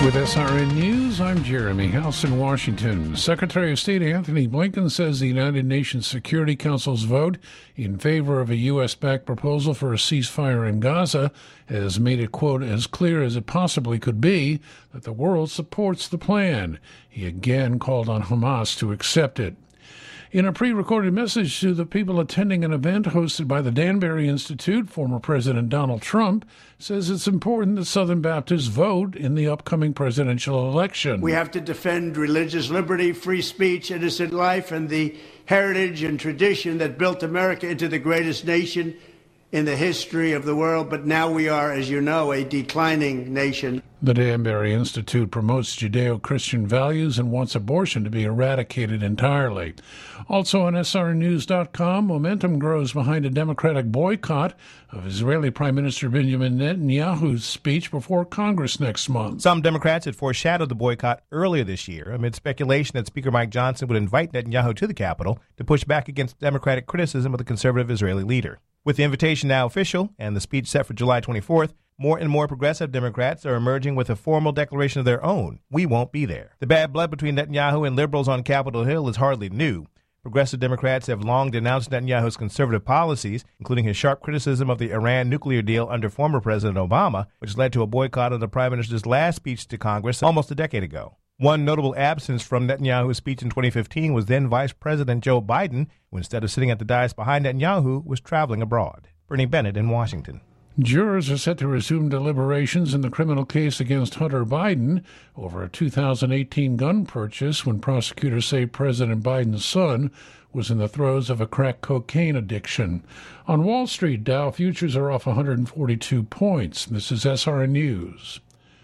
With SRN News, I'm Jeremy House in Washington. Secretary of State Anthony Blinken says the United Nations Security Council's vote in favor of a U.S.-backed proposal for a ceasefire in Gaza has made it, quote, as clear as it possibly could be that the world supports the plan. He again called on Hamas to accept it. In a pre-recorded message to the people attending an event hosted by the Danbury Institute, former President Donald Trump says it's important that Southern Baptists vote in the upcoming presidential election. We have to defend religious liberty, free speech, innocent life, and the heritage and tradition that built America into the greatest nation in the history of the world. But now we are, as you know, a declining nation. The Danbury Institute promotes Judeo-Christian values and wants abortion to be eradicated entirely. Also on SRNews.com, momentum grows behind a Democratic boycott of Israeli Prime Minister Benjamin Netanyahu's speech before Congress next month. Some Democrats had foreshadowed the boycott earlier this year amid speculation that Speaker Mike Johnson would invite Netanyahu to the Capitol to push back against Democratic criticism of the conservative Israeli leader. With the invitation now official and the speech set for July 24th, more and more progressive Democrats are emerging with a formal declaration of their own. We won't be there. The bad blood between Netanyahu and liberals on Capitol Hill is hardly new. Progressive Democrats have long denounced Netanyahu's conservative policies, including his sharp criticism of the Iran nuclear deal under former President Obama, which led to a boycott of the Prime Minister's last speech to Congress almost a decade ago. One notable absence from Netanyahu's speech in 2015 was then Vice President Joe Biden, who instead of sitting at the dais behind Netanyahu, was traveling abroad. Bernie Bennett in Washington. Jurors are set to resume deliberations in the criminal case against Hunter Biden over a 2018 gun purchase when prosecutors say President Biden's son was in the throes of a crack cocaine addiction. On Wall Street, Dow futures are off 142 points. This is SRN News.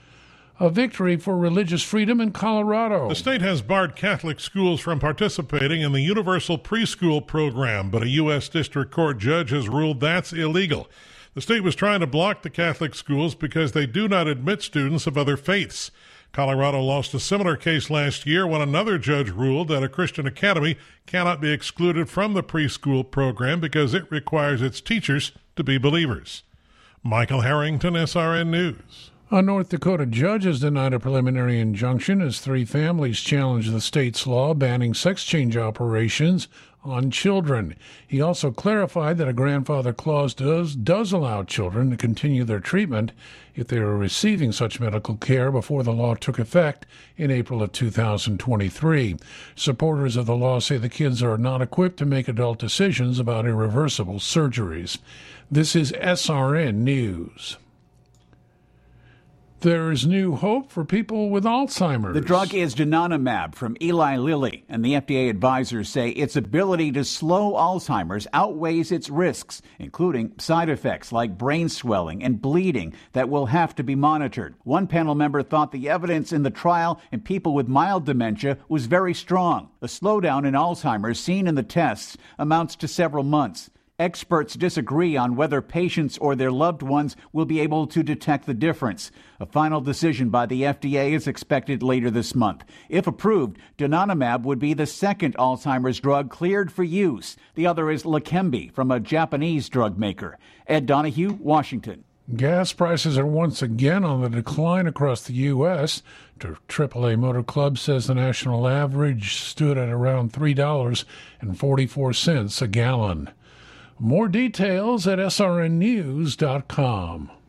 A victory for religious freedom in Colorado. The state has barred Catholic schools from participating in the Universal Preschool Program, but a U.S. District Court judge has ruled that's illegal. The state was trying to block the Catholic schools because they do not admit students of other faiths. Colorado lost a similar case last year when another judge ruled that a Christian academy cannot be excluded from the preschool program because it requires its teachers to be believers. Michael Harrington, SRN News. A North Dakota judge has denied a preliminary injunction as 3 families challenge the state's law banning sex change operations on children. He also clarified that a grandfather clause does allow children to continue their treatment if they are receiving such medical care before the law took effect in April of 2023. Supporters of the law say the kids are not equipped to make adult decisions about irreversible surgeries. This is SRN News. There is new hope for people with Alzheimer's. The drug is donanemab from Eli Lilly, and the FDA advisors say its ability to slow Alzheimer's outweighs its risks, including side effects like brain swelling and bleeding that will have to be monitored. One panel member thought the evidence in the trial in people with mild dementia was very strong. The slowdown in Alzheimer's seen in the tests amounts to several months. Experts disagree on whether patients or their loved ones will be able to detect the difference. A final decision by the FDA is expected later this month. If approved, donanemab would be the second Alzheimer's drug cleared for use. The other is Leqembi from a Japanese drug maker. Ed Donahue, Washington. Gas prices are once again on the decline across the U.S. AAA Motor Club says the national average stood at around $3.44 a gallon. More details at srnnews.com.